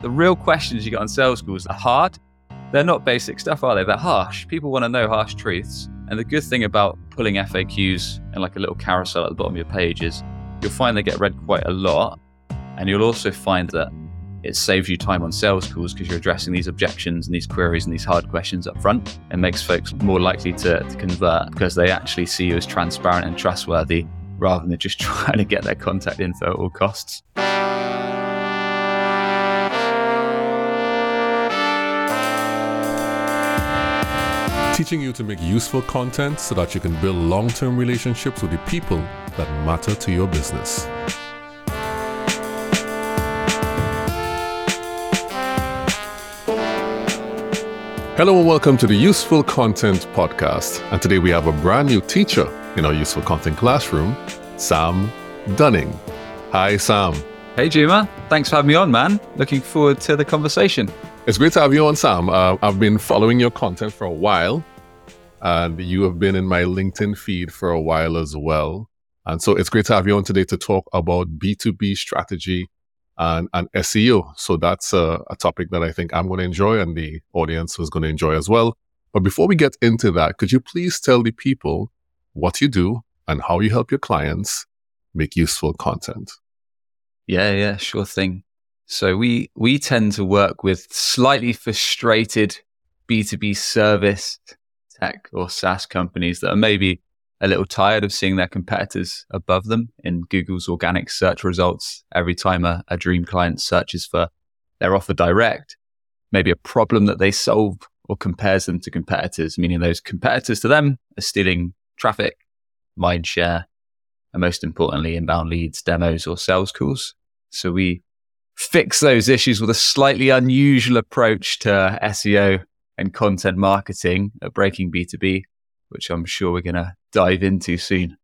The real questions you get on sales calls are hard. They're not basic stuff, are they? They're harsh. People want to know harsh truths. And the good thing about pulling FAQs and like a little carousel at the bottom of your page is you'll find they get read quite a lot. And you'll also find that it saves you time on sales calls because you're addressing these objections and these queries and these hard questions up front. It makes folks more likely to convert because they actually see you as transparent and trustworthy rather than just trying to get their contact info at all costs. Teaching you to make useful content so that you can build long-term relationships with the people that matter to your business. Hello and welcome to the Useful Content Podcast. And today we have a brand new teacher in our Useful Content classroom, Sam Dunning. Hi, Sam. Hey, Juma. Thanks for having me on, man. Looking forward to the conversation. It's great to have you on, Sam. I've been following your content for a while, and you have been in my LinkedIn feed for a while as well. And so it's great to have you on today to talk about B2B strategy and SEO. So that's a topic that I think I'm going to enjoy and the audience is going to enjoy as well. But before we get into that, could you please tell the people what you do and how you help your clients make useful content? Yeah, sure thing. So we tend to work with slightly frustrated B2B service tech or SaaS companies that are maybe a little tired of seeing their competitors above them in Google's organic search results every time a dream client searches for their offer direct, maybe a problem that they solve or compares them to competitors, meaning those competitors to them are stealing traffic, mind share, and most importantly, inbound leads, demos, or sales calls. So we fix those issues with a slightly unusual approach to SEO and content marketing at Breaking B2B, which I'm sure we're going to dive into soon.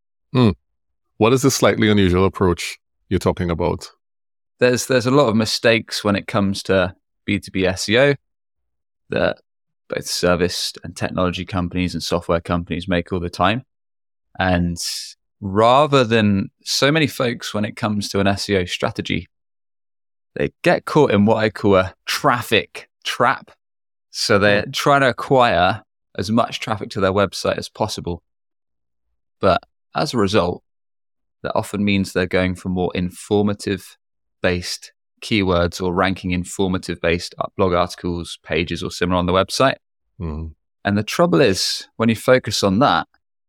What is this slightly unusual approach you're talking about? There's a lot of mistakes when it comes to B2B SEO that both service and technology companies and software companies make all the time. And rather than so many folks when it comes to an SEO strategy, they get caught in what I call a traffic trap. So they're trying to acquire as much traffic to their website as possible. But as a result, that often means they're going for more informative-based keywords or ranking informative-based blog articles, pages, or similar on the website. And the trouble is, when you focus on that,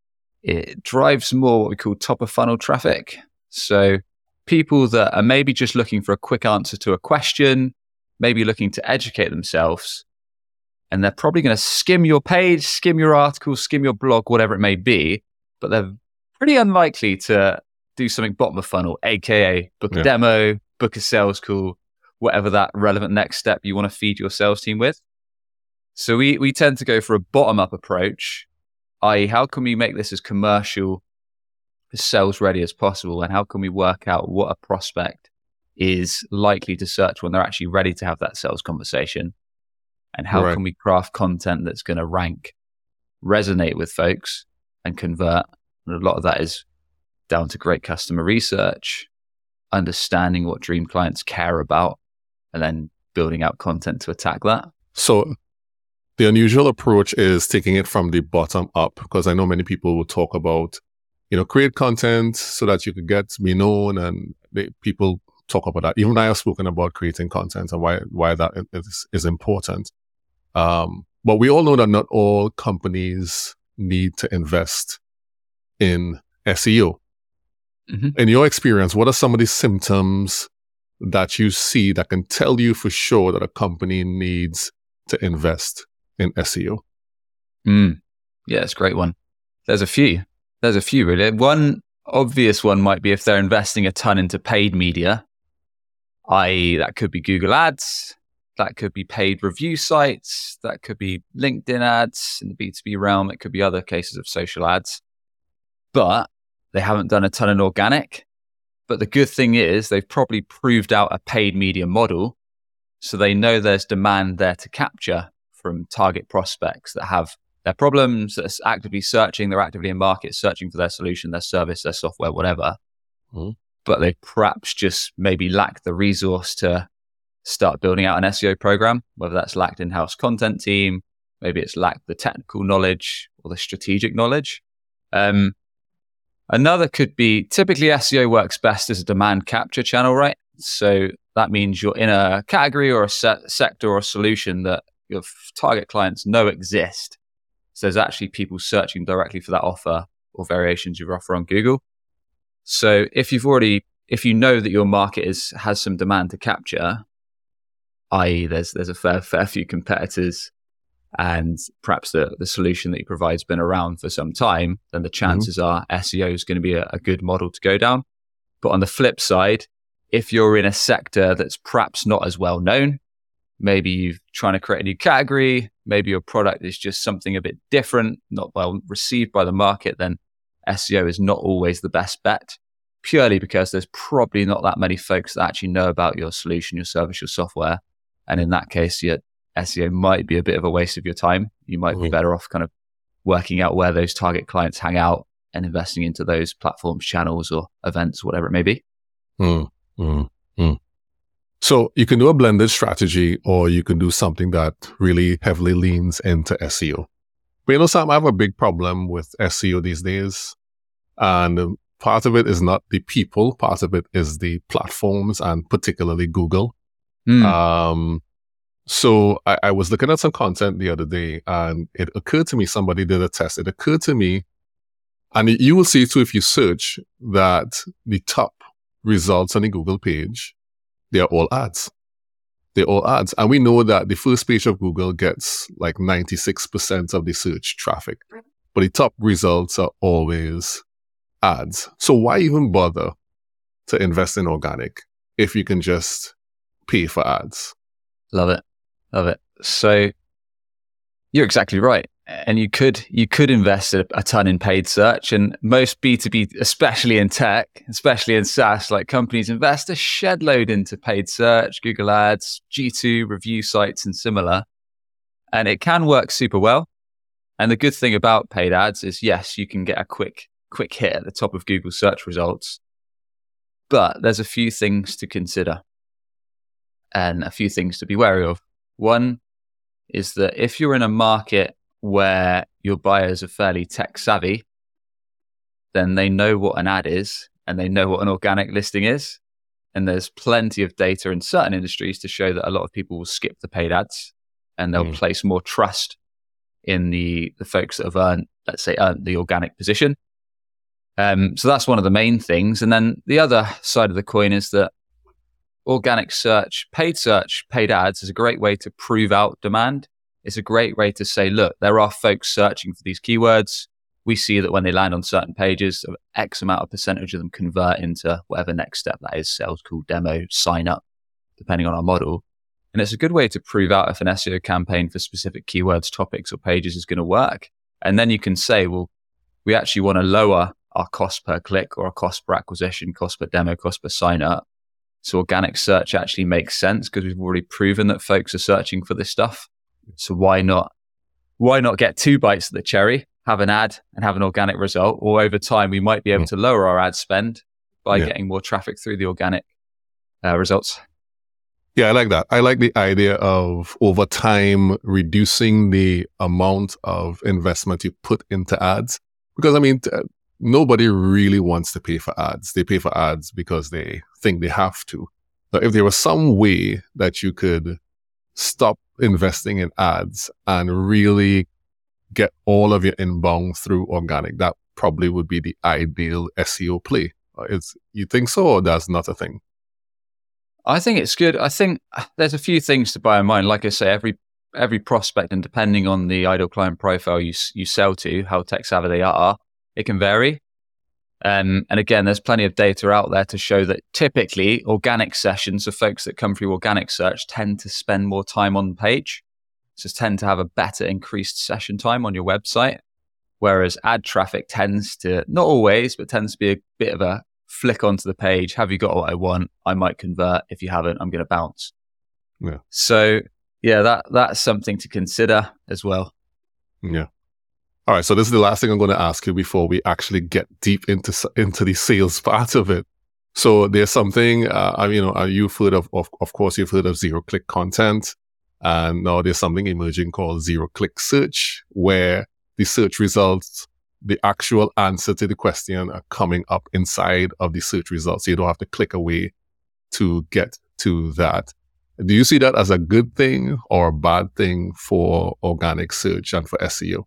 it drives more what we call top-of-funnel traffic. So people that are maybe just looking for a quick answer to a question, maybe looking to educate themselves, and they're probably going to skim your page, skim your article, skim your blog, whatever it may be, but they're pretty unlikely to do something bottom of funnel, aka book a demo, book a sales call, whatever that relevant next step you want to feed your sales team with. So we tend to go for a bottom-up approach, i.e. how can we make this as commercial, as sales ready as possible, and how can we work out what a prospect is likely to search when they're actually ready to have that sales conversation, and how can we craft content that's going to rank, resonate with folks, and convert. And a lot of that is down to great customer research, understanding what dream clients care about, and then building out content to attack that. So the unusual approach is taking it from the bottom up, because I know many people will talk about, create content so that you could be known, and people talk about that. Even I have spoken about creating content and why that is important. But we all know that not all companies need to invest in SEO. In your experience, what are some of the symptoms that you see that can tell you for sure that a company needs to invest in SEO? Yeah, it's a great one. There's a few really. One obvious one might be if they're investing a ton into paid media, i.e. that could be Google Ads, that could be paid review sites, that could be LinkedIn ads in the B2B realm, it could be other cases of social ads. But they haven't done a ton in organic. But the good thing is they've probably proved out a paid media model, so they know there's demand there to capture from target prospects that have their problems, that's actively searching, they're actively in market searching for their solution, their service, their software, whatever. But they perhaps just maybe lack the resource to start building out an SEO program, whether that's lacked in-house content team, maybe it's lacked the technical knowledge or the strategic knowledge. Another could be, typically SEO works best as a demand capture channel, right? So that means you're in a category or a sector or a solution that your target clients know exist. So there's actually people searching directly for that offer or variations of your offer on Google. So if you know that your market has some demand to capture, i.e. there's a fair few competitors and perhaps the solution that you provide has been around for some time, then the chances are SEO is going to be a good model to go down. But on the flip side, if you're in a sector that's perhaps not as well known, maybe you're trying to create a new category, maybe your product is just something a bit different, not well received by the market, then SEO is not always the best bet, purely because there's probably not that many folks that actually know about your solution, your service, your software. And in that case, your SEO might be a bit of a waste of your time. You might be better off kind of working out where those target clients hang out and investing into those platforms, channels, or events, whatever it may be. So you can do a blended strategy, or you can do something that really heavily leans into SEO. But Sam, I have a big problem with SEO these days. And part of it is not the people, part of it is the platforms, and particularly Google. So I was looking at some content the other day, and it occurred to me, somebody did a test. It occurred to me, and you will see too if you search, that the top results on the Google page, they're all ads. They're all ads. And we know that the first page of Google gets like 96% of the search traffic, but the top results are always ads. So why even bother to invest in organic if you can just pay for ads? Love it. So you're exactly right. And you could invest a ton in paid search, and most B2B, especially in tech, especially in SaaS, like companies invest a shed load into paid search, Google Ads, G2, review sites, and similar. And it can work super well. And the good thing about paid ads is, yes, you can get a quick hit at the top of Google search results, but there's a few things to consider and a few things to be wary of. One is that if you're in a market where your buyers are fairly tech savvy, then they know what an ad is and they know what an organic listing is. And there's plenty of data in certain industries to show that a lot of people will skip the paid ads and they'll place more trust in the folks that have earned the organic position. So that's one of the main things. And then the other side of the coin is that organic search, paid ads is a great way to prove out demand. It's a great way to say, look, there are folks searching for these keywords. We see that when they land on certain pages, X amount of percentage of them convert into whatever next step that is, sales call, demo, sign up, depending on our model. And it's a good way to prove out if an SEO campaign for specific keywords, topics, or pages is going to work. And then you can say, well, we actually want to lower our cost per click or our cost per acquisition, cost per demo, cost per sign up. So organic search actually makes sense because we've already proven that folks are searching for this stuff. So why not get 2 bites of the cherry, have an ad and have an organic result? Or over time, we might be able to lower our ad spend by getting more traffic through the organic results. Yeah, I like that. I like the idea of over time reducing the amount of investment you put into ads. Because nobody really wants to pay for ads. They pay for ads because they think they have to. But if there was some way that you could stop investing in ads and really get all of your inbound through organic, that probably would be the ideal SEO play. You think so, or that's not a thing? I think it's good. I think there's a few things to bear in mind. Like I say, every prospect, and depending on the ideal client profile you sell to, how tech savvy they are, it can vary. And again, there's plenty of data out there to show that typically organic sessions, so folks that come through organic search, tend to spend more time on the page. So tend to have a better increased session time on your website. Whereas ad traffic tends to, not always, but tends to be a bit of a flick onto the page. Have you got what I want? I might convert. If you haven't, I'm going to bounce. Yeah. So yeah, that's something to consider as well. Yeah. All right. So this is the last thing I'm going to ask you before we actually get deep into the sales part of it. So there's something, you've heard of course, you've heard of zero-click content. And now there's something emerging called zero-click search, where the search results, the actual answer to the question are coming up inside of the search results. So you don't have to click away to get to that. Do you see that as a good thing or a bad thing for organic search and for SEO?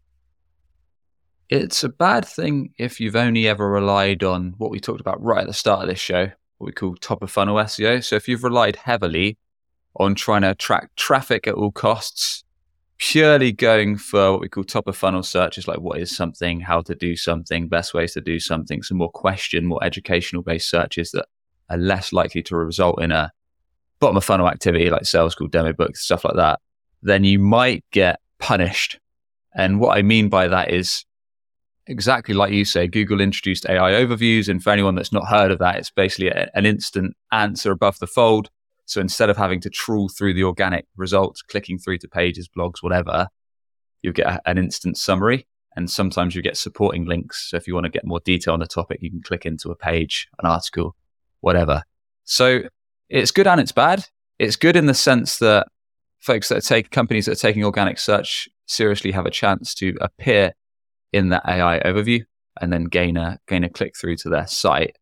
It's a bad thing if you've only ever relied on what we talked about right at the start of this show, what we call top of funnel SEO. So if you've relied heavily on trying to attract traffic at all costs, purely going for what we call top of funnel searches, like what is something, how to do something, best ways to do something, some more more educational based searches that are less likely to result in a bottom of funnel activity like sales call, demo books, stuff like that, then you might get punished. And what I mean by that is exactly like you say, Google introduced AI overviews. And for anyone that's not heard of that, it's basically an instant answer above the fold. So instead of having to trawl through the organic results, clicking through to pages, blogs, whatever, you get an instant summary. And sometimes you get supporting links. So if you want to get more detail on the topic, you can click into a page, an article, whatever. So it's good and it's bad. It's good in the sense that companies that are taking organic search seriously have a chance to appear in that AI overview and then gain a click through to their site.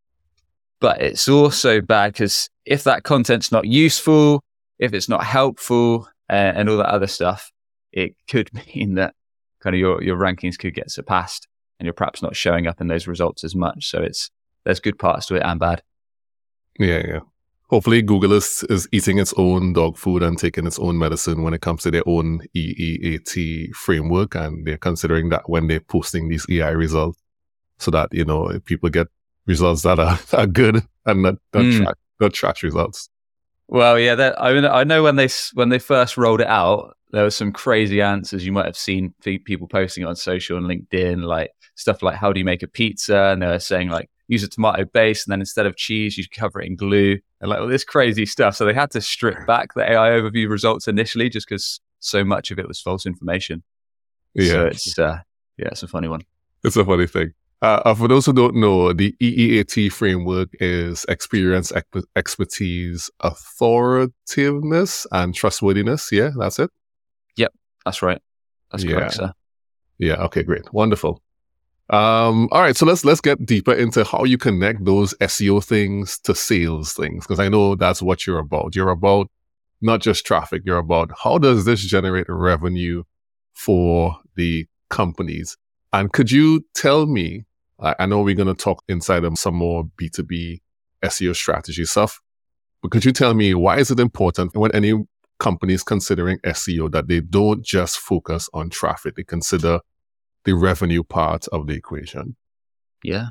But it's also bad because if that content's not useful, if it's not helpful, and all that other stuff, it could mean that kind of your rankings could get surpassed and you're perhaps not showing up in those results as much. So there's good parts to it and bad. Yeah. Hopefully Google is eating its own dog food and taking its own medicine when it comes to their own EEAT framework. And they're considering that when they're posting these AI results so that, people get results that are good and not trash results. Well, yeah, I know when they first rolled it out, there were some crazy answers. You might have seen people posting it on social and LinkedIn, like stuff like, how do you make a pizza? And they were saying like, use a tomato base, and then instead of cheese, you cover it in glue, and like all this crazy stuff. So they had to strip back the AI overview results initially just because so much of it was false information. Yeah. So it's a funny one. It's a funny thing. For those who don't know, the EEAT framework is experience, expertise, authoritativeness, and trustworthiness. Yeah, that's it? Yep, that's right. That's correct, sir. Yeah, okay, great. Wonderful. All right, so let's get deeper into how you connect those SEO things to sales things, because I know that's what you're about. You're about not just traffic, you're about how does this generate revenue for the companies. And could you tell me, I know we're going to talk inside of some more B2B SEO strategy stuff, but could you tell me why is it important when any company is considering SEO that they don't just focus on traffic, they consider the revenue part of the equation? Yeah.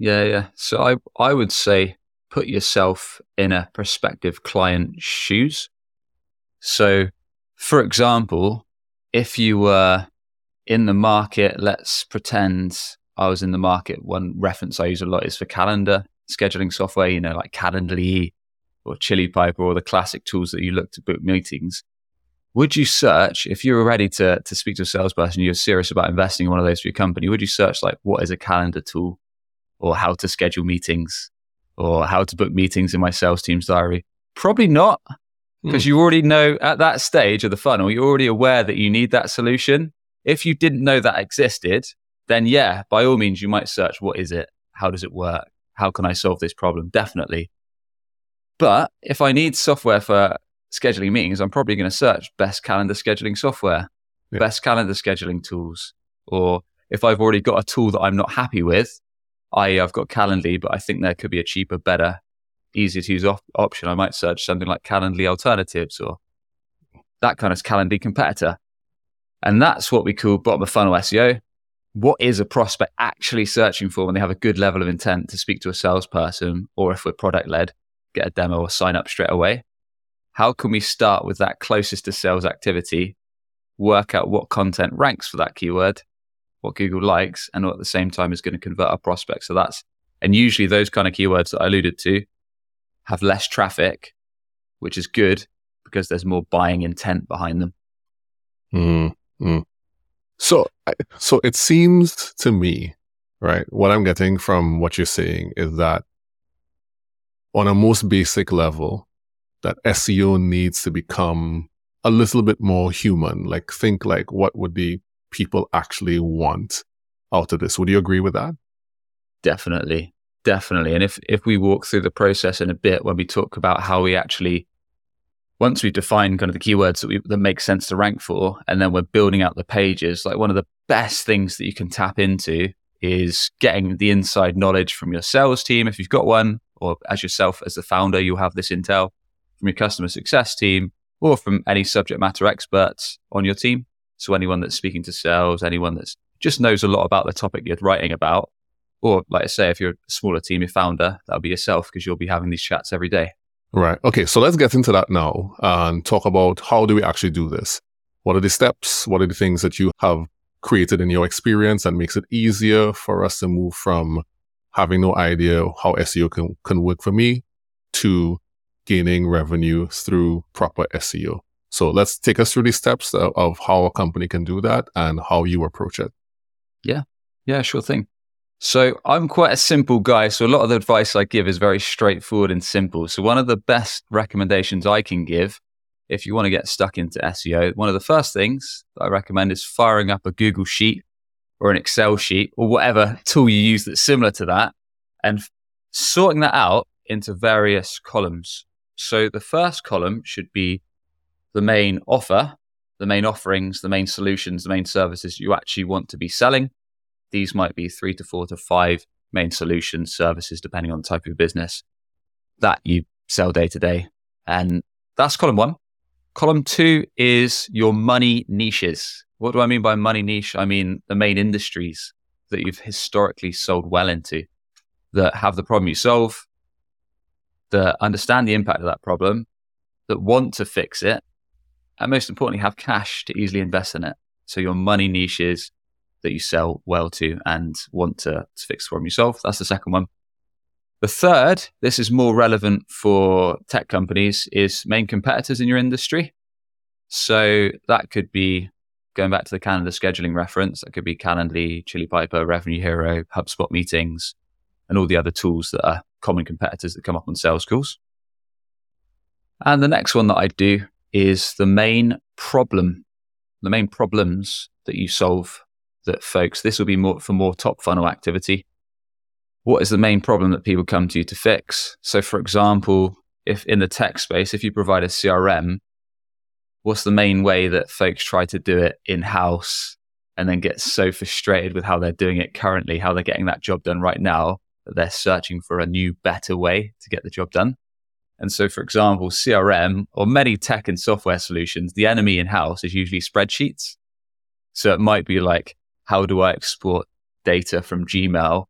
So I would say put yourself in a prospective client's shoes. So, for example, if you were in the market, let's pretend I was in the market. One reference I use a lot is for calendar scheduling software, like Calendly or ChiliPiper, or the classic tools that you look to book meetings. Would you search, if you were ready to speak to a salesperson, you're serious about investing in one of those for your company, would you search like, what is a calendar tool, or how to schedule meetings, or how to book meetings in my sales team's diary? Probably not, because you already know at that stage of the funnel, you're already aware that you need that solution. If you didn't know that existed, then yeah, by all means, you might search, what is it? How does it work? How can I solve this problem? Definitely. But if I need software for scheduling meetings, I'm probably going to search best calendar scheduling software, best calendar scheduling tools. Or if I've already got a tool that I'm not happy with, i.e. I've got Calendly, but I think there could be a cheaper, better, easier to use option, I might search something like Calendly alternatives or that kind of Calendly competitor. And that's what we call bottom of funnel SEO. What is a prospect actually searching for when they have a good level of intent to speak to a salesperson, or if we're product led, get a demo or sign up straight away? How can we start with that closest to sales activity, work out what content ranks for that keyword, what Google likes, and at the same time is going to convert our prospects? And usually those kind of keywords that I alluded to have less traffic, which is good because there's more buying intent behind them. Mm-hmm. So it seems to me, right, what I'm getting from what you're saying is that on a most basic level, that SEO needs to become a little bit more human? Like, think like, what would the people actually want out of this? Would you agree with that? Definitely. And if we walk through the process in a bit, when we talk about how we actually, once we define kind of the keywords that make sense to rank for, and then we're building out the pages, like one of the best things that you can tap into is getting the inside knowledge from your sales team, if you've got one, or as yourself as the founder, you'll have this intel from your customer success team, or from any subject matter experts on your team. So anyone that's speaking to sales, anyone that's just knows a lot about the topic you're writing about, or like I say, if you're a smaller team, your founder, that'll be yourself, because you'll be having these chats every day. Right. Okay. So let's get into that now and talk about how do we actually do this? What are the steps? What are the things that you have created in your experience that makes it easier for us to move from having no idea how SEO can work for me to gaining revenue through proper SEO? So let's take us through the steps of how a company can do that and how you approach it. Yeah, sure thing. So I'm quite a simple guy. So a lot of the advice I give is very straightforward and simple. So one of the best recommendations I can give, if you want to get stuck into SEO, one of the first things that I recommend is firing up a Google Sheet or an Excel sheet or whatever tool you use that's similar to that, and sorting that out into various columns. So the first column should be the main offer, the main offerings, the main solutions, the main services you actually want to be selling. These might be 3 to 4 to 5 main solutions, services, depending on the type of business that you sell day to day. And that's column 1. Column 2 is your money niches. What do I mean by money niche? I mean the main industries that you've historically sold well into, that have the problem you solve, that understand the impact of that problem, that want to fix it, and most importantly, have cash to easily invest in it. So your money niches that you sell well to and want to fix the problem you solve. That's the second one. The third, this is more relevant for tech companies, is main competitors in your industry. So that could be, going back to the calendar scheduling reference, that could be Calendly, Chili Piper, Revenue Hero, HubSpot Meetings, and all the other tools that are common competitors that come up on sales calls. And the next one that I do is the main problems that you solve that folks, this will be more for more top funnel activity. What is the main problem that people come to you to fix? So for example, if in the tech space, if you provide a CRM, what's the main way that folks try to do it in-house and then get so frustrated with how they're doing it currently, how they're getting that job done right now, that they're searching for a new, better way to get the job done? And so, for example, CRM or many tech and software solutions, the enemy in-house is usually spreadsheets. So it might be like, how do I export data from Gmail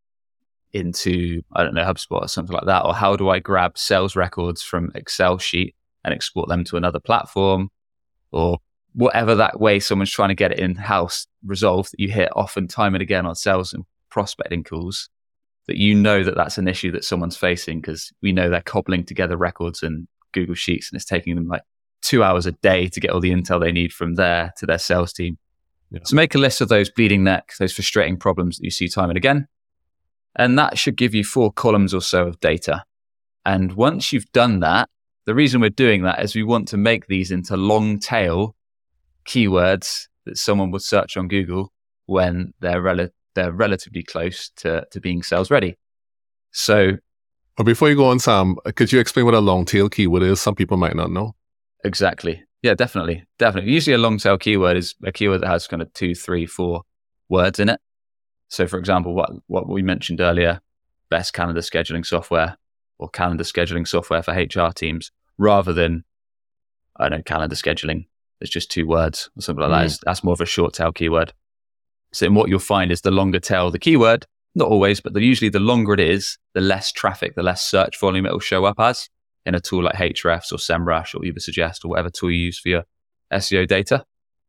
into, I don't know, HubSpot or something like that? Or how do I grab sales records from Excel sheet and export them to another platform? Or whatever that way someone's trying to get it in-house resolved that you hear often time and again on sales and prospecting calls, that you know that that's an issue that someone's facing, because we know they're cobbling together records in Google Sheets and it's taking them like 2 hours a day to get all the intel they need from there to their sales team. Yeah. So make a list of those bleeding neck, those frustrating problems that you see time and again. And that should give you 4 columns or so of data. And once you've done that, the reason we're doing that is we want to make these into long tail keywords that someone would search on Google when they're relatively close to being sales ready. So, but before you go on, Sam, could you explain what a long tail keyword is? Some people might not know. Exactly. Yeah, definitely. Usually a long tail keyword is a keyword that has kind of 2, 3, 4 words in it. So for example, what we mentioned earlier, best calendar scheduling software or calendar scheduling software for HR teams, rather than, I don't know, calendar scheduling. It's just 2 words or something like that. That's more of a short tail keyword. So what you'll find is the longer tail the keyword, not always, but usually the longer it is, the less traffic, the less search volume it will show up as in a tool like Ahrefs or SEMrush or Ubersuggest or whatever tool you use for your SEO data.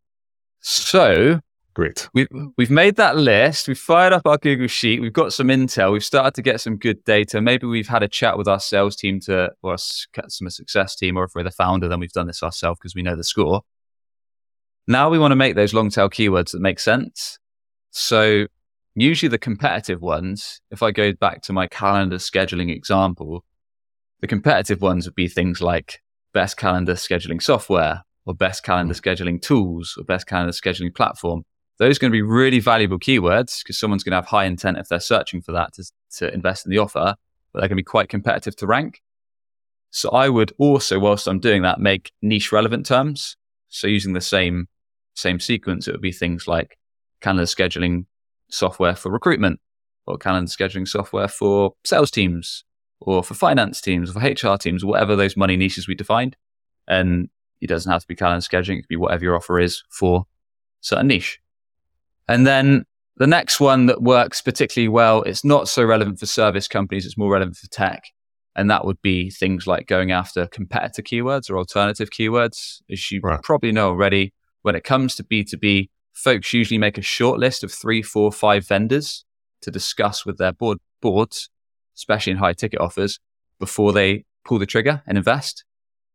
So great. We've made that list. We've fired up our Google Sheet. We've got some intel. We've started to get some good data. Maybe we've had a chat with our sales team or our customer success team, or if we're the founder, then we've done this ourselves because we know the score. Now we want to make those long tail keywords that make sense. So usually the competitive ones, if I go back to my calendar scheduling example, The competitive ones would be things like best calendar scheduling software, or best calendar scheduling tools, or best calendar scheduling platform. Those are going to be really valuable keywords because someone's going to have high intent if they're searching for that to invest in the offer, but they're going to be quite competitive to rank. So I would also, whilst I'm doing that, make niche relevant terms. So using the same sequence, it would be things like calendar scheduling software for recruitment, or calendar scheduling software for sales teams, or for finance teams, or for HR teams, whatever those money niches we defined. And it doesn't have to be calendar scheduling. It could be whatever your offer is for a certain niche. And then the next one that works particularly well, it's not so relevant for service companies, it's more relevant for tech. And that would be things like going after competitor keywords or alternative keywords. As you probably know already, when it comes to B2B, folks usually make a short list of 3, 4, 5 vendors to discuss with their boards, especially in high ticket offers, before they pull the trigger and invest.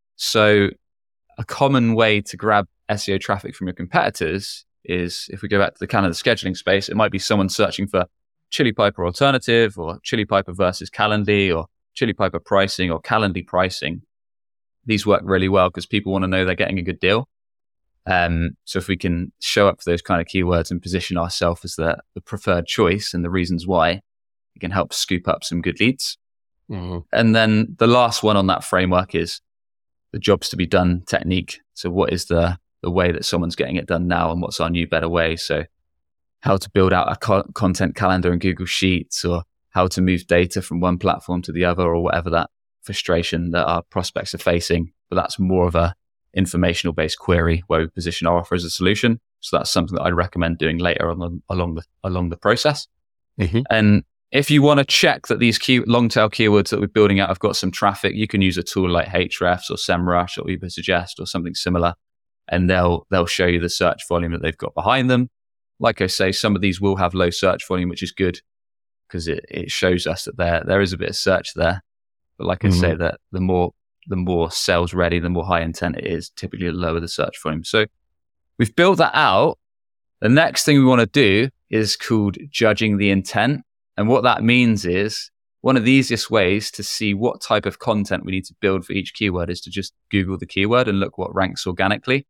So a common way to grab SEO traffic from your competitors is, if we go back to the calendar scheduling space, it might be someone searching for Chili Piper alternative, or Chili Piper versus Calendly, or Chili Piper pricing, or Calendly pricing. These work really well because people want to know they're getting a good deal. So if we can show up for those kind of keywords and position ourselves as the preferred choice and the reasons why, it can help scoop up some good leads. Mm-hmm. And then the last one on that framework is the jobs to be done technique. So what is the way that someone's getting it done now, and what's our new better way? So how to build out a content calendar in Google Sheets, or how to move data from one platform to the other, or whatever that frustration that our prospects are facing. But that's more of a informational based query where we position our offer as a solution. So that's something that I'd recommend doing later on along the process. Mm-hmm. And if you want to check that these long tail keywords that we're building out have got some traffic, you can use a tool like Ahrefs or SEMrush or Ubersuggest or something similar, and they'll show you the search volume that they've got behind them. Like I say, some of these will have low search volume, which is good because it shows us that there is a bit of search there. But like I say, that the more sales ready, the more high intent it is, typically the lower the search volume. So we've built that out. The next thing we want to do is called judging the intent. And what that means is, one of the easiest ways to see what type of content we need to build for each keyword is to just Google the keyword and look what ranks organically.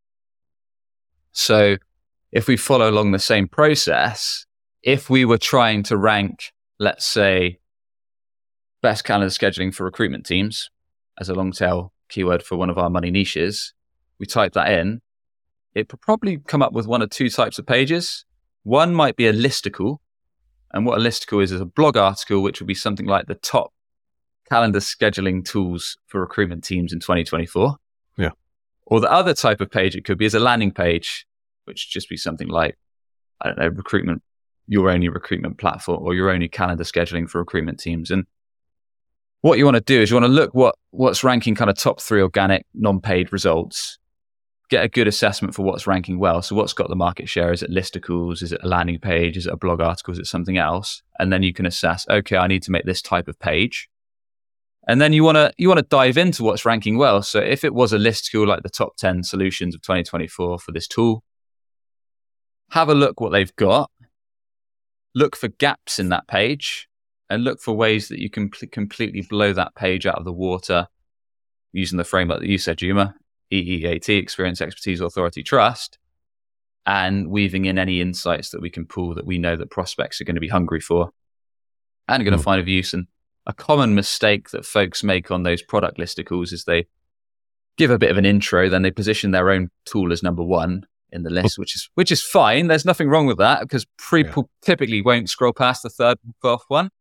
So if we follow along the same process, if we were trying to rank, let's say, best calendar scheduling for recruitment teams as a long tail keyword for one of our money niches, we type that in, it would probably come up with one or two types of pages. One might be a listicle. And what a listicle is a blog article, which would be something like the top calendar scheduling tools for recruitment teams in 2024. Yeah. Or the other type of page it could be is a landing page, which would just be something like, I don't know, your only recruitment platform, or your only calendar scheduling for recruitment teams. And what you want to do is you want to look what's ranking kind of top 3 organic non-paid results, get a good assessment for what's ranking well. So what's got the market share? Is it listicles? Is it a landing page? Is it a blog article? Is it something else? And then you can assess, okay, I need to make this type of page. And then you want to dive into what's ranking well. So if it was a listicle, like the top 10 solutions of 2024 for this tool, have a look what they've got, look for gaps in that page, and look for ways that you can completely blow that page out of the water using the framework that you said, Juma. EEAT, experience, expertise, authority, trust, and weaving in any insights that we can pull that we know that prospects are going to be hungry for and are going to find of use. And a common mistake that folks make on those product listicles is they give a bit of an intro, then they position their own tool as number 1 in the list, which is fine. There's nothing wrong with that because people typically won't scroll past the 3rd and 4th one.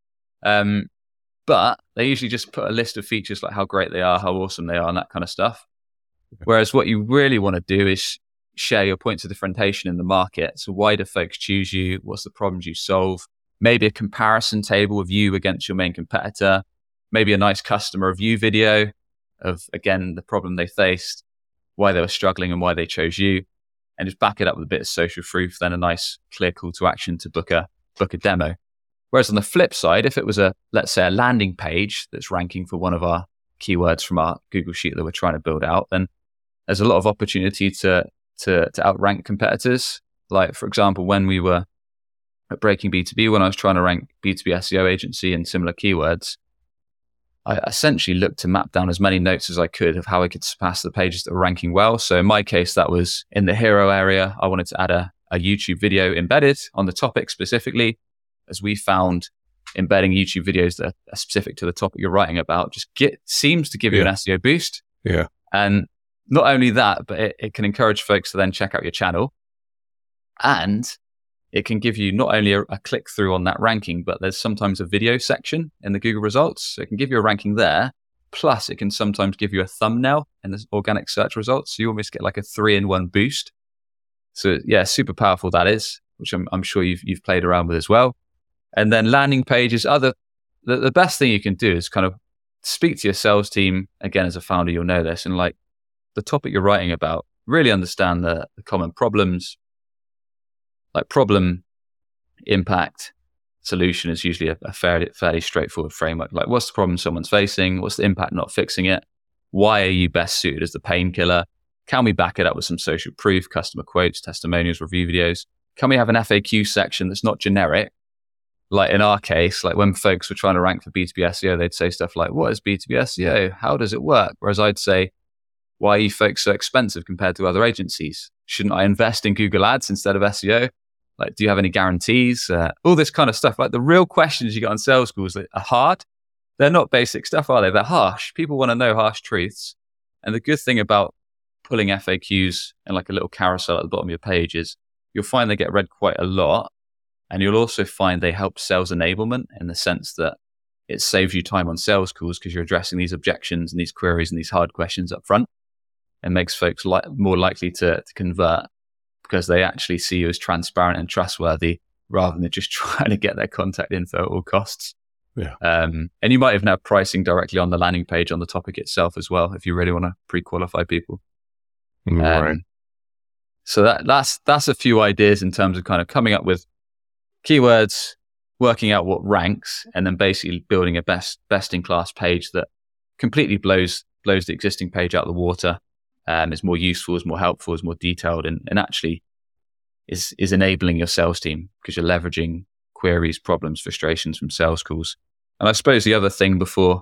But they usually just put a list of features like how great they are, how awesome they are, and that kind of stuff. Whereas what you really want to do is share your points of differentiation in the market. So why do folks choose you? What's the problems you solve? Maybe a comparison table of you against your main competitor. Maybe a nice customer review video of, again, the problem they faced, why they were struggling and why they chose you. And just back it up with a bit of social proof, then a nice clear call to action to book a demo. Whereas on the flip side, if it was let's say a landing page that's ranking for one of our keywords from our Google Sheet that we're trying to build out, then there's a lot of opportunity to outrank competitors. Like, for example, when we were at Breaking B2B, when I was trying to rank B2B SEO agency and similar keywords, I essentially looked to map down as many notes as I could of how I could surpass the pages that were ranking well. So in my case, that was in the hero area. I wanted to add a YouTube video embedded on the topic specifically, as we found embedding YouTube videos that are specific to the topic you're writing about just seems to give you an SEO boost. Yeah. And not only that, but it can encourage folks to then check out your channel. And it can give you not only a click through on that ranking, but there's sometimes a video section in the Google results. So it can give you a ranking there. Plus, it can sometimes give you a thumbnail in the organic search results. So you almost get like a 3-in-1 boost. So yeah, super powerful that is, which I'm sure you've played around with as well. And then landing pages, the best thing you can do is kind of speak to your sales team. Again, as a founder, you'll know this. And like the topic you're writing about, really understand the common problems. Like problem, impact, solution is usually a fairly straightforward framework. Like what's the problem someone's facing? What's the impact not fixing it? Why are you best suited as the painkiller? Can we back it up with some social proof, customer quotes, testimonials, review videos? Can we have an FAQ section that's not generic? Like in our case, like when folks were trying to rank for B2B SEO, they'd say stuff like, what is B2B SEO? How does it work? Whereas I'd say, why are you folks so expensive compared to other agencies? Shouldn't I invest in Google Ads instead of SEO? Like, do you have any guarantees? All this kind of stuff. Like the real questions you get on sales calls that are hard. They're not basic stuff, are they? They're harsh. People want to know harsh truths. And the good thing about pulling FAQs and like a little carousel at the bottom of your page is you'll find they get read quite a lot. And you'll also find they help sales enablement in the sense that it saves you time on sales calls because you're addressing these objections and these queries and these hard questions up front, and makes folks more likely to convert, because they actually see you as transparent and trustworthy rather than just trying to get their contact info at all costs. Yeah. And you might even have pricing directly on the landing page on the topic itself as well, if you really want to pre-qualify people. Right. So that's a few ideas in terms of kind of coming up with keywords, working out what ranks, and then basically building a best-in-class page that completely blows the existing page out of the water. Is more useful, is more helpful, is more detailed, and actually is enabling your sales team because you're leveraging queries, problems, frustrations from sales calls. And I suppose the other thing before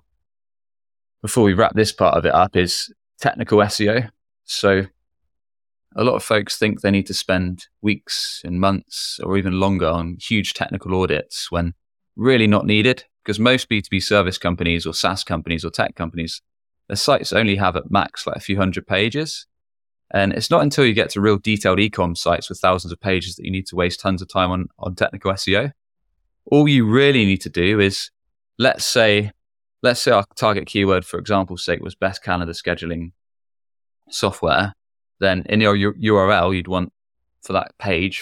we wrap this part of it up is technical SEO. So a lot of folks think they need to spend weeks and months or even longer on huge technical audits when really not needed, because most B2B service companies or SaaS companies or tech companies, their sites only have at max like a few hundred pages. And it's not until you get to real detailed e-com sites with thousands of pages that you need to waste tons of time on technical SEO. All you really need to do is, let's say our target keyword, for example's sake, was best calendar scheduling software. Then in your URL, you'd want for that page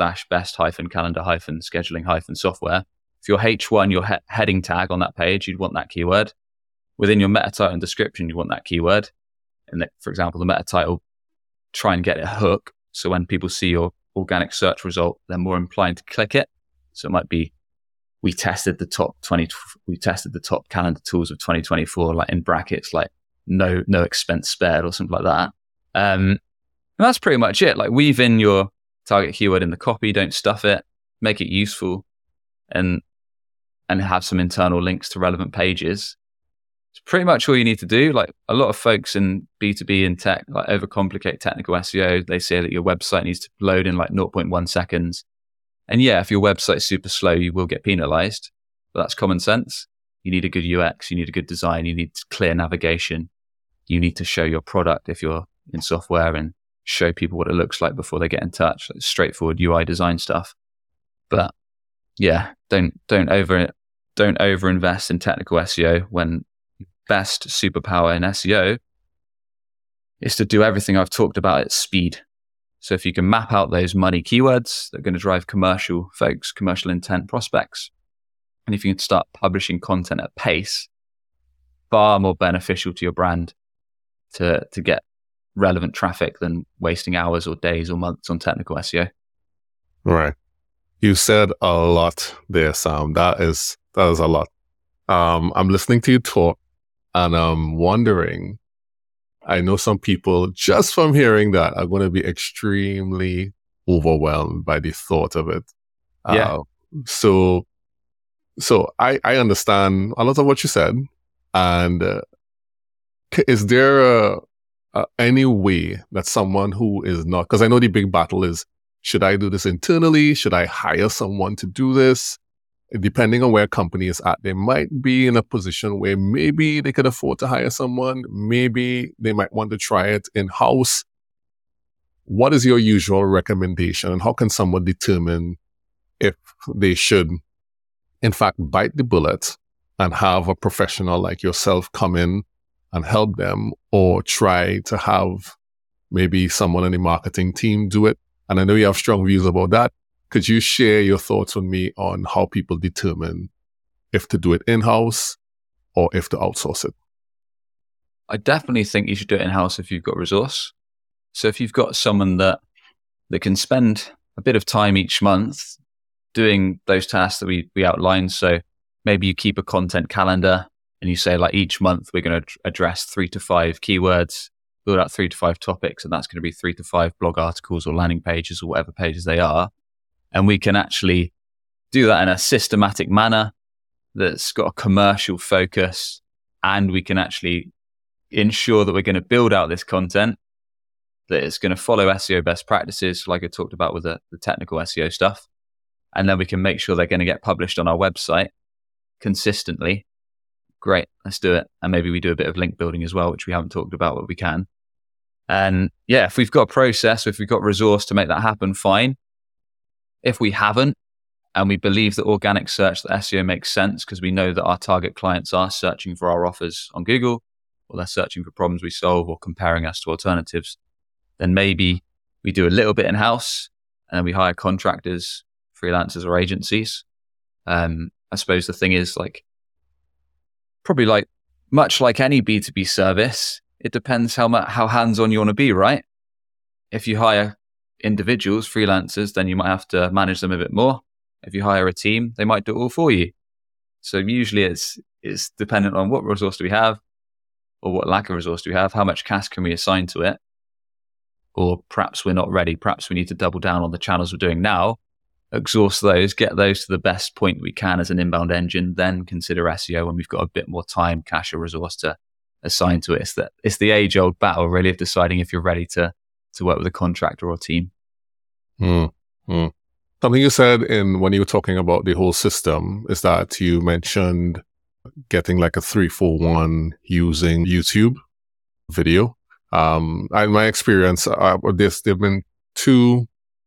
/best-calendar-scheduling-software. For your H1, your heading tag on that page, you'd want that keyword. Within your meta title and description, you want that keyword. And for example, the meta title, try and get a hook. So when people see your organic search result, they're more inclined to click it. So it might be, we tested the top calendar tools of 2024, like in brackets, like no expense spared or something like that. And that's pretty much it. Like weave in your target keyword in the copy, don't stuff it, make it useful, and have some internal links to relevant pages. It's pretty much all you need to do. Like a lot of folks in B2B and tech, like overcomplicate technical SEO. They say that your website needs to load in like 0.1 seconds. And yeah, if your website's super slow, you will get penalized, but that's common sense. You need a good UX, you need a good design, you need clear navigation. You need to show your product if you're in software and show people what it looks like before they get in touch. Like straightforward UI design stuff. But yeah, don't over invest in technical SEO when best superpower in SEO is to do everything I've talked about at speed. So if you can map out those money keywords that are going to drive commercial intent prospects, and if you can start publishing content at pace, far more beneficial to your brand to get relevant traffic than wasting hours or days or months on technical SEO. Right. You said a lot there, Sam. That is a lot. I'm listening to you talk and I'm wondering, I know some people just from hearing that are going to be extremely overwhelmed by the thought of it. Yeah. So I understand a lot of what you said. And is there any way that someone who is not, because I know the big battle is, should I do this internally? Should I hire someone to do this? Depending on where a company is at, they might be in a position where maybe they could afford to hire someone. Maybe they might want to try it in-house. What is your usual recommendation, and how can someone determine if they should, in fact, bite the bullet and have a professional like yourself come in and help them, or try to have maybe someone in the marketing team do it? And I know you have strong views about that. Could you share your thoughts with me on how people determine if to do it in-house or if to outsource it? I definitely think you should do it in-house if you've got resource. So if you've got someone that can spend a bit of time each month doing those tasks that we outlined. So maybe you keep a content calendar and you say, like, each month we're going to address 3 to 5 keywords, build out 3 to 5 topics, and that's going to be 3 to 5 blog articles or landing pages or whatever pages they are. And we can actually do that in a systematic manner that's got a commercial focus, and we can actually ensure that we're going to build out this content that is going to follow SEO best practices, like I talked about with the technical SEO stuff. And then we can make sure they're going to get published on our website consistently. Great, let's do it. And maybe we do a bit of link building as well, which we haven't talked about, but we can. And yeah, if we've got a process, if we've got resource to make that happen, fine. If we haven't, and we believe that organic search, that SEO makes sense because we know that our target clients are searching for our offers on Google, or they're searching for problems we solve or comparing us to alternatives, then maybe we do a little bit in-house and then we hire contractors, freelancers or agencies. I suppose the thing is, like, probably like much like any B2B service, it depends how hands-on you want to be, right? If you hire individuals, freelancers, then you might have to manage them a bit more. If you hire a team, they might do it all for you. So usually it's dependent on what resource do we have, or what lack of resource do we have, how much cash can we assign to it, or perhaps we're not ready. Perhaps we need to double down on the channels we're doing now, exhaust those, get those to the best point we can as an inbound engine, then consider SEO when we've got a bit more time, cash, or resource to assign to it. It's the age-old battle, really, of deciding if you're ready to work with a contractor or a team. Something you said when you were talking about the whole system is that you mentioned getting like a 3-4-1 using YouTube video. In my experience, there've been two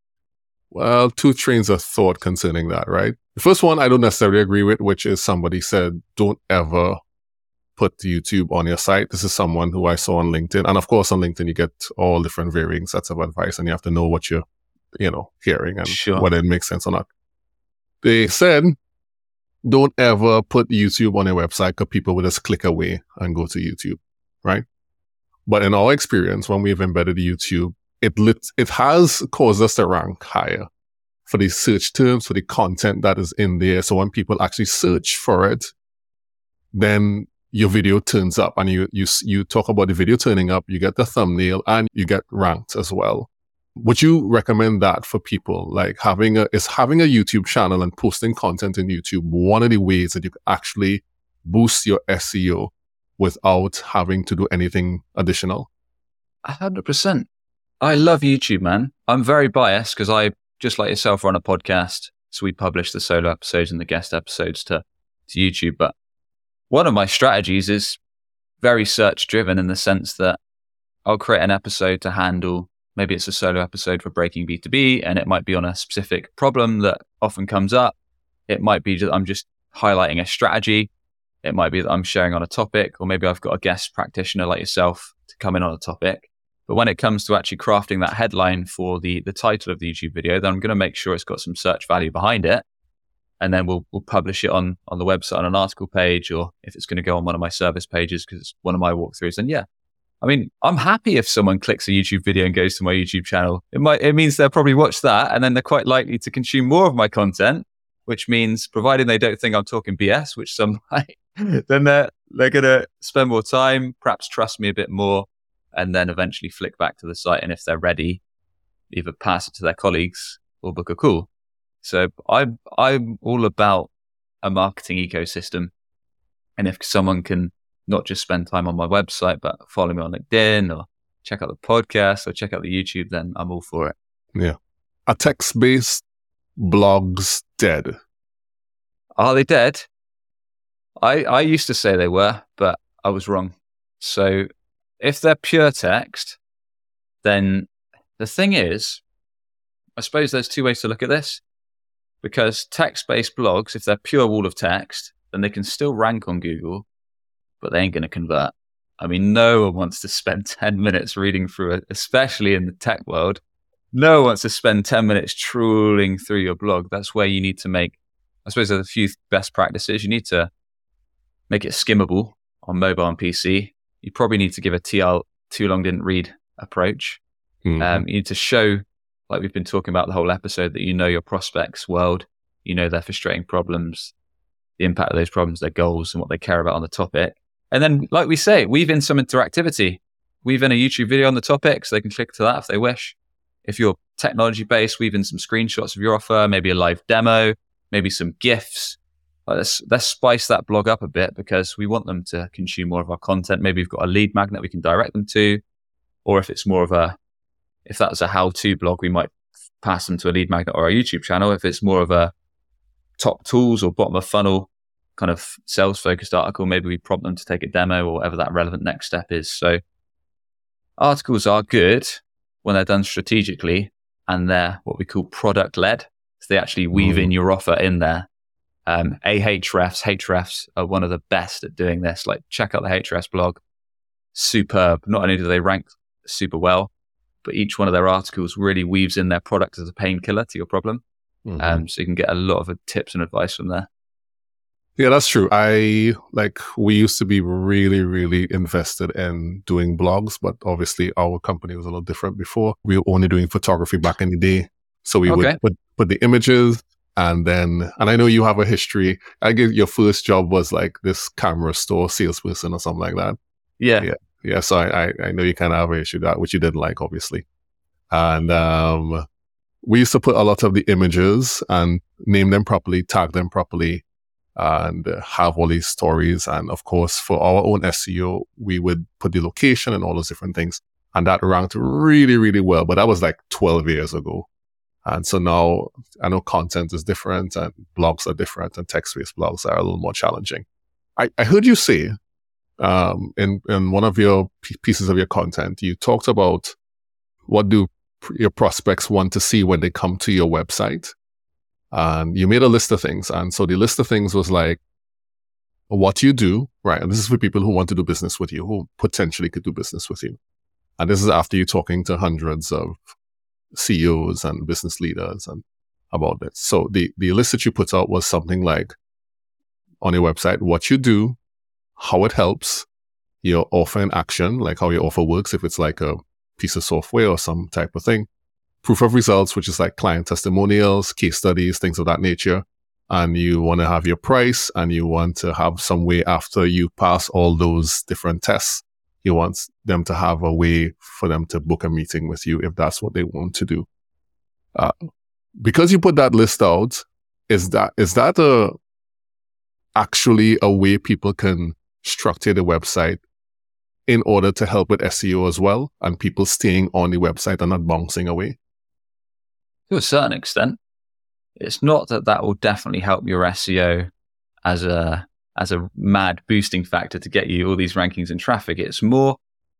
trains of thought concerning that, right? The first one I don't necessarily agree with, which is somebody said, don't ever put YouTube on your site. This is someone who I saw on LinkedIn. And of course, on LinkedIn, you get all different varying sets of advice, and you have to know what you're, hearing and Sure. whether it makes sense or not. They said, don't ever put YouTube on your website because people will just click away and go to YouTube, right? But in our experience, when we've embedded YouTube, it has caused us to rank higher for the search terms, for the content that is in there. So when people actually search for it, then your video turns up, and you talk about the video turning up, you get the thumbnail, and you get ranked as well. Would you recommend that for people? Like having a YouTube channel and posting content in YouTube one of the ways that you can actually boost your SEO without having to do anything additional? 100%. I love YouTube, man. I'm very biased because I, just like yourself, run a podcast. So we publish the solo episodes and the guest episodes to YouTube. But one of my strategies is very search driven, in the sense that I'll create an episode to handle, maybe it's a solo episode for Breaking B2B, and it might be on a specific problem that often comes up. It might be that I'm just highlighting a strategy. It might be that I'm sharing on a topic, or maybe I've got a guest practitioner like yourself to come in on a topic. But when it comes to actually crafting that headline for the title of the YouTube video, then I'm going to make sure it's got some search value behind it. And then we'll publish it on the website on an article page, or if it's going to go on one of my service pages because it's one of my walkthroughs, then yeah. I mean, I'm happy if someone clicks a YouTube video and goes to my YouTube channel. It means they'll probably watch that, and then they're quite likely to consume more of my content, which means, providing they don't think I'm talking BS, which some might, then they're going to spend more time, perhaps trust me a bit more, and then eventually flick back to the site. And if they're ready, either pass it to their colleagues or book a call. So I'm all about a marketing ecosystem. And if someone can not just spend time on my website, but follow me on LinkedIn or check out the podcast or check out the YouTube, then I'm all for it. Yeah. Are text-based blogs dead? Are they dead? I used to say they were, but I was wrong. So if they're pure text, then the thing is, I suppose there's two ways to look at this. Because text-based blogs, if they're pure wall of text, then they can still rank on Google, but they ain't going to convert. I mean, no one wants to spend 10 minutes reading through it, especially in the tech world. No one wants to spend 10 minutes trawling through your blog. That's where you need to make, I suppose there's a few best practices. You need to make it skimmable on mobile and PC. You probably need to give a TL, too long didn't read approach. Mm-hmm. You need to show, like we've been talking about the whole episode, that you know your prospects' world, you know their frustrating problems, the impact of those problems, their goals, and what they care about on the topic. And then, like we say, weave in some interactivity. Weave in a YouTube video on the topic so they can click to that if they wish. If you're technology-based, weave in some screenshots of your offer, maybe a live demo, maybe some GIFs. Let's spice that blog up a bit because we want them to consume more of our content. Maybe we've got a lead magnet we can direct them to, or if it's more of if that's a how-to blog, we might pass them to a lead magnet or our YouTube channel. If it's more of a top tools or bottom of funnel kind of sales-focused article, maybe we prompt them to take a demo or whatever that relevant next step is. So articles are good when they're done strategically and they're what we call product-led. So they actually weave in your offer in there. Hrefs are one of the best at doing this. Like, check out the Hrefs blog. Superb. Not only do they rank super well, but each one of their articles really weaves in their product as a painkiller to your problem. So you can get a lot of tips and advice from there. Yeah, that's true. We used to be really, really invested in doing blogs, but obviously our company was a little different before. We were only doing photography back in the day. So we would put the images and I know you have a history. I guess your first job was like this camera store salesperson or something like that. Yeah. Yeah. So I know you kind of have an issue with that, which you didn't like, obviously. And we used to put a lot of the images and name them properly, tag them properly, and have all these stories. And of course, for our own SEO, we would put the location and all those different things. And that ranked really, really well. But that was like 12 years ago. And so now I know content is different and blogs are different and text-based blogs are a little more challenging. I heard you say in one of your pieces of your content, you talked about what do your prospects want to see when they come to your website. And you made a list of things. And so the list of things was like what you do, right? And this is for people who want to do business with you, who potentially could do business with you. And this is after you talking to hundreds of CEOs and business leaders and about this. So the list that you put out was something like on your website, what you do, how it helps, your offer in action, like how your offer works, if it's like a piece of software or some type of thing, proof of results, which is like client testimonials, case studies, things of that nature. And you want to have your price and you want to have some way after you pass all those different tests. You want them to have a way for them to book a meeting with you if that's what they want to do. Because you put that list out, is that actually a way people can structure the website in order to help with SEO as well, and people staying on the website and not bouncing away? To a certain extent. It's not that will definitely help your SEO as a mad boosting factor to get you all these rankings and traffic. It's more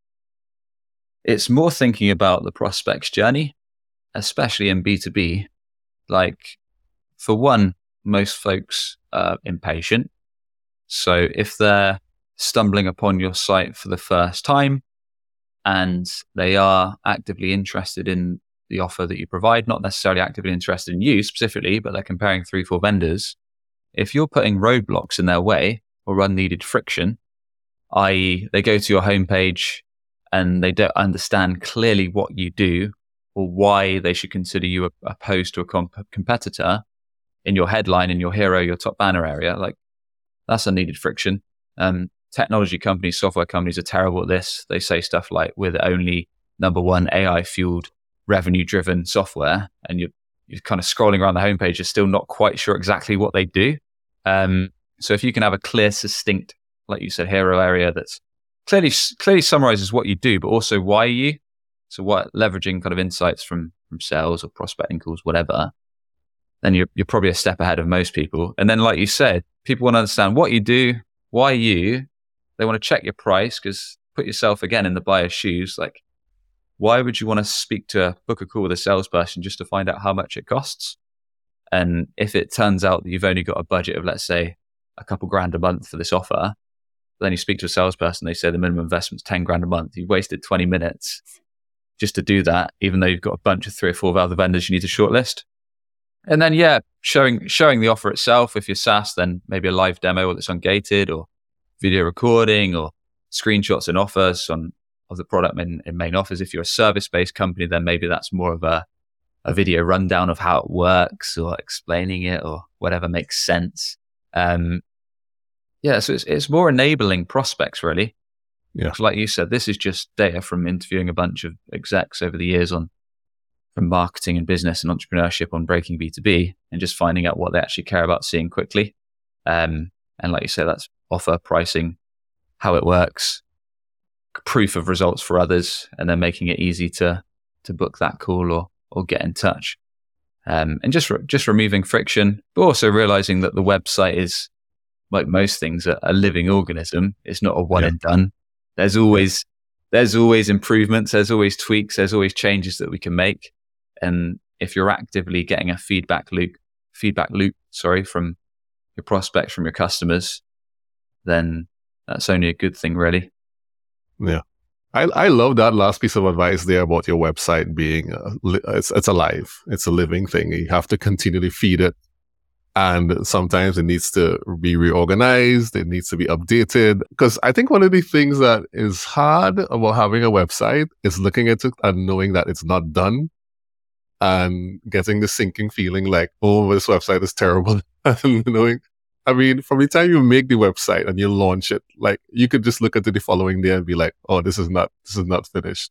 thinking about the prospect's journey, especially in B2B. Like, for one, most folks are impatient. So if they're stumbling upon your site for the first time and they are actively interested in the offer that you provide, not necessarily actively interested in you specifically, but they're comparing 3-4 vendors. If you're putting roadblocks in their way or unneeded friction, i.e. they go to your homepage and they don't understand clearly what you do or why they should consider you opposed to a competitor in your headline, in your hero, your top banner area, like, that's unneeded friction. Technology companies, software companies are terrible at this. They say stuff like, we're the only number one AI-fueled revenue-driven software, and you're kind of scrolling around the homepage, you're still not quite sure exactly what they do. So if you can have a clear, succinct like you said, hero area that's clearly summarizes what you do, but also why you. So what leveraging kind of insights from sales or prospecting calls, whatever, then you're probably a step ahead of most people. And then, like you said, people want to understand what you do, why you. They want to check your price, because put yourself again in the buyer's shoes. Like, why would you want to book a call with a salesperson just to find out how much it costs? And if it turns out that you've only got a budget of, let's say, a couple grand a month for this offer, then you speak to a salesperson, they say the minimum investment's 10 grand a month. You've wasted 20 minutes just to do that, even though you've got a bunch of 3 or 4 other vendors you need to shortlist. And then, showing the offer itself. If you're SaaS, then maybe a live demo that's ungated, or video recording, or screenshots and offers of the product in main offers. If you're a service-based company, then maybe that's more of a video rundown of how it works, or explaining it, or whatever makes sense. So it's more enabling prospects, really. Yeah. So like you said, this is just data from interviewing a bunch of execs over the years from marketing and business and entrepreneurship on breaking B2B, and just finding out what they actually care about seeing quickly. And like you said, that's offer, pricing, how it works, proof of results for others, and then making it easy to book that call or get in touch. And just removing friction, but also realizing that the website is, like most things, a living organism. It's not a one and done. There's always improvements. There's always tweaks. There's always changes that we can make. And if you're actively getting a feedback loop, from your prospects, from your customers, then that's only a good thing, really. Yeah. I love that last piece of advice there about your website being, it's alive. It's a living thing. You have to continually feed it. And sometimes it needs to be reorganized. It needs to be updated. Because I think one of the things that is hard about having a website is looking at it and knowing that it's not done, and getting the sinking feeling like, oh, this website is terrible. And knowing, I mean, from the time you make the website and you launch it, like, you could just look at it the following day and be like, oh, this is not finished.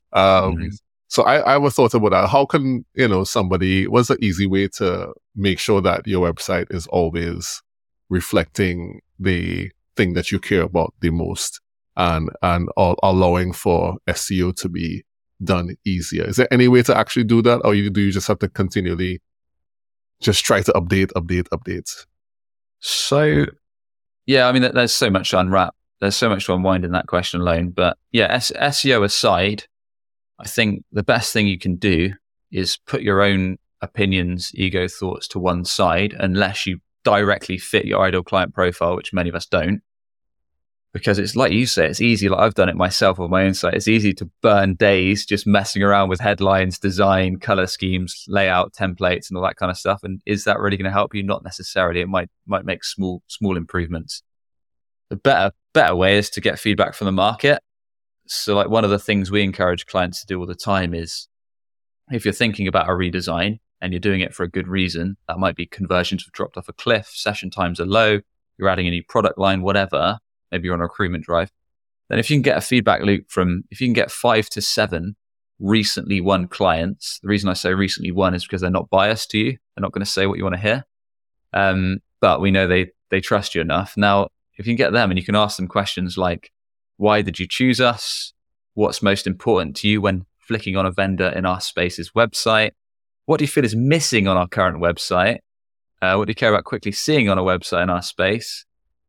So I was thought about that. How can, what's the easy way to make sure that your website is always reflecting the thing that you care about the most, and allowing for SEO to be done easier? Is there any way to actually do that? Or do you just have to continually just try to update? So, yeah, I mean, there's so much to unwrap. There's so much to unwind in that question alone. But yeah, SEO aside, I think the best thing you can do is put your own opinions, ego, thoughts to one side, unless you directly fit your ideal client profile, which many of us don't. Because it's like you say, it's easy. Like I've done it myself on my own site. It's easy to burn days just messing around with headlines, design, color schemes, layout, templates, and all that kind of stuff. And is that really going to help you? Not necessarily. It might make small improvements. The better way is to get feedback from the market. So like one of the things we encourage clients to do all the time is, if you're thinking about a redesign and you're doing it for a good reason, that might be conversions have dropped off a cliff, session times are low, you're adding a new product line, whatever, maybe you're on a recruitment drive, then if you can get a feedback loop if you can get 5 to 7 recently won clients, the reason I say recently won is because they're not biased to you. They're not going to say what you want to hear. But we know they trust you enough. Now, if you can get them and you can ask them questions like, why did you choose us? What's most important to you when flicking on a vendor in our space's website? What do you feel is missing on our current website? What do you care about quickly seeing on a website in our space?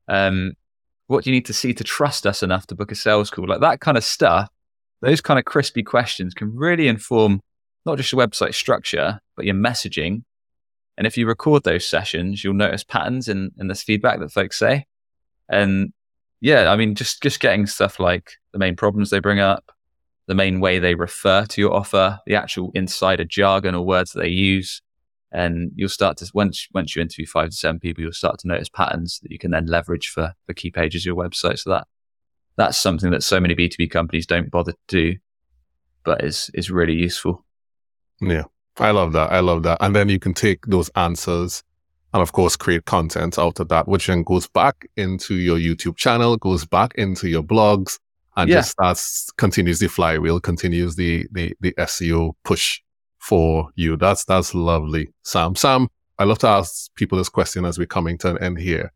What do you need to see to trust us enough to book a sales call? Like that kind of stuff, those kind of crispy questions can really inform not just your website structure, but your messaging. And if you record those sessions, you'll notice patterns in this feedback that folks say. And yeah, I mean, just getting stuff like the main problems they bring up, the main way they refer to your offer, the actual insider jargon or words that they use. And you'll start to, once you interview 5 to 7 people, you'll start to notice patterns that you can then leverage for key pages of your website. So that's something that so many B2B companies don't bother to do, but is really useful. Yeah, I love that. And then you can take those answers and of course create content out of that, which then goes back into your YouTube channel, goes back into your blogs, and just continues the flywheel, continues the SEO push for you. That's lovely. Sam, I love to ask people this question as we're coming to an end here.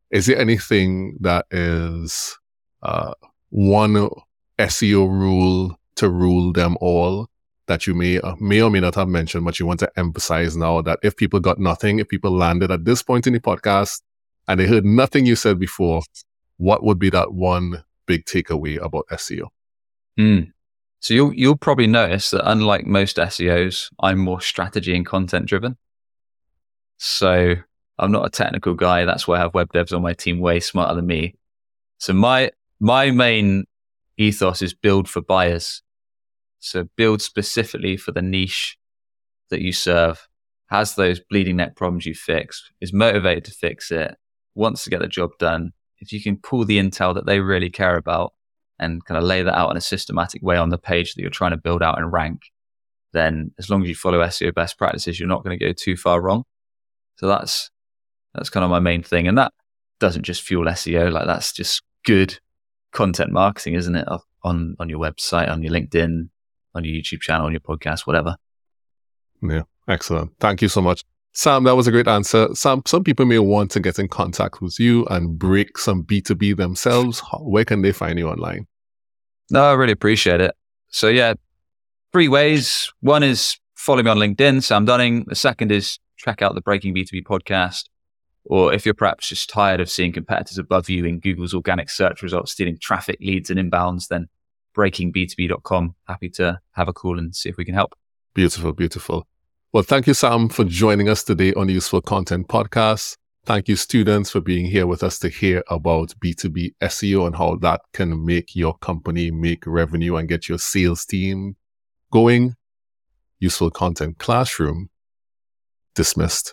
is there anything that is one SEO rule to rule them all that you may or may not have mentioned, but you want to emphasize now, that if people got nothing, if people landed at this point in the podcast and they heard nothing you said before, what would be that one big takeaway about SEO? So you'll probably notice that unlike most SEOs, I'm more strategy and content driven. So I'm not a technical guy. That's why I have web devs on my team way smarter than me. So my main ethos is build for buyers. So build specifically for the niche that you serve, has those bleeding neck problems you fix, is motivated to fix it, wants to get the job done. If you can pull the intel that they really care about and kind of lay that out in a systematic way on the page that you're trying to build out and rank, then as long as you follow SEO best practices, you're not going to go too far wrong. So that's kind of my main thing. And that doesn't just fuel SEO, like that's just good content marketing, isn't it? On your website, on your LinkedIn, on your YouTube channel, on your podcast, whatever. Yeah, excellent. Thank you so much. Sam, that was a great answer. Sam, some people may want to get in contact with you and break some B2B themselves. Where can they find you online? No, I really appreciate it. So yeah, 3 ways. One is follow me on LinkedIn, Sam Dunning. The second is check out the Breaking B2B podcast. Or if you're perhaps just tired of seeing competitors above you in Google's organic search results, stealing traffic, leads and inbounds, then breakingb2b.com. Happy to have a call and see if we can help. Beautiful, beautiful. Well, thank you, Sam, for joining us today on the Useful Content Podcast. Thank you, students, for being here with us to hear about B2B SEO and how that can make your company make revenue and get your sales team going. Useful Content Classroom dismissed.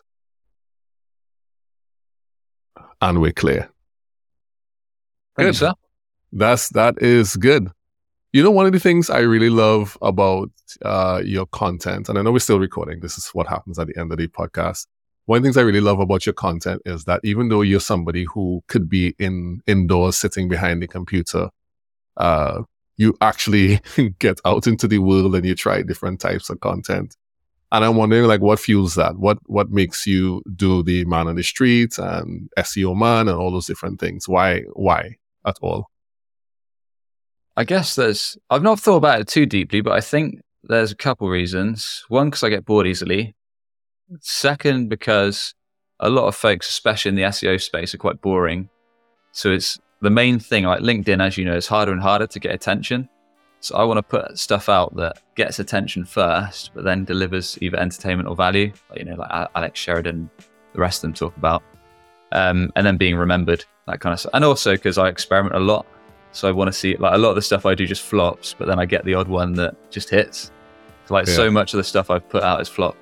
And we're clear. Thank you, sir. That is good. You know, one of the things I really love about your content, and I know we're still recording, this is what happens at the end of the podcast. One of the things I really love about your content is that even though you're somebody who could be indoors sitting behind the computer, you actually get out into the world and you try different types of content. And I'm wondering, like, what fuels that? What makes you do the man on the street and SEO man and all those different things? Why at all? I guess I've not thought about it too deeply, but I think there's a couple reasons. One, because I get bored easily. Second, because a lot of folks, especially in the SEO space, are quite boring. So it's the main thing, like LinkedIn, as you know, is harder and harder to get attention. So I want to put stuff out that gets attention first, but then delivers either entertainment or value, like Alex Sheridan, the rest of them talk about, and then being remembered, that kind of stuff. And also because I experiment a lot. So I want to see, like, a lot of the stuff I do just flops, but then I get the odd one that just hits. So much of the stuff I've put out is flop.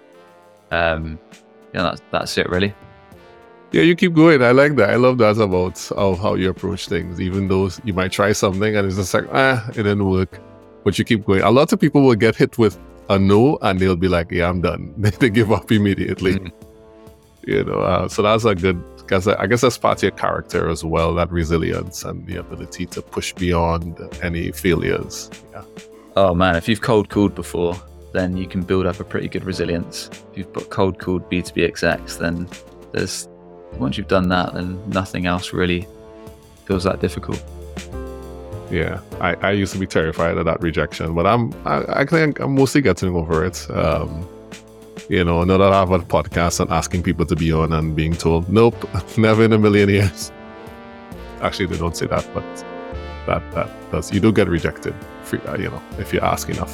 That's it really. Yeah, you keep going. I like that. I love that about how you approach things. Even though you might try something and it's just like, it didn't work, but you keep going. A lot of people will get hit with a no and they'll be like, yeah, I'm done. They give up immediately. Mm-hmm. So that's a good, I guess that's part of your character as well, that resilience and the ability to push beyond any failures. Yeah. Oh man, if you've cold called before, then you can build up a pretty good resilience. If you've cold called B2B execs, then once you've done that, then nothing else really feels that difficult. Yeah, I used to be terrified of that rejection, but I think I'm mostly getting over it. Now that I have a podcast and asking people to be on and being told, nope, never in a million years. Actually, they don't say that, but that does. You do get rejected, if you ask enough.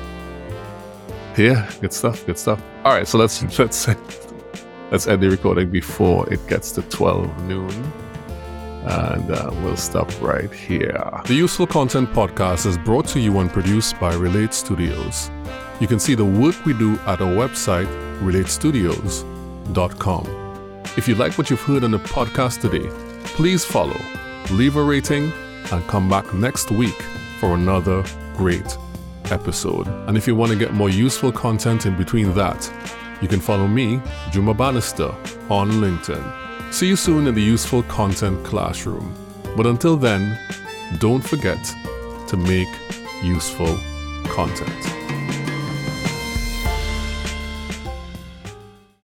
Yeah, good stuff. All right, so let's end the recording before it gets to 12 noon. And we'll stop right here. The Useful Content Podcast is brought to you and produced by Relate Studios. You can see the work we do at our website, relatestudios.com. If you like what you've heard on the podcast today, please follow, leave a rating, and come back next week for another great episode. And if you want to get more useful content in between that, you can follow me, Juma Bannister, on LinkedIn. See you soon in the Useful Content Classroom. But until then, don't forget to make useful content.